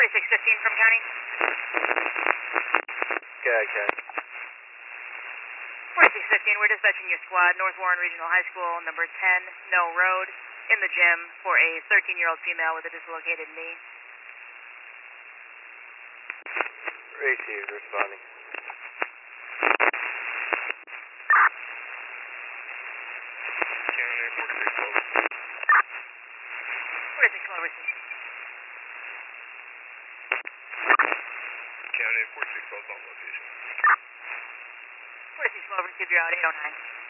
4615 from county. Okay. 4615, we're dispatching your squad, North Warren Regional High School, number 10, No Road, in the gym for a 13-year-old female with a dislocated knee. Received, responding. County 4612. 4612 received. County 4612 on location. 4612 received, you're out 809.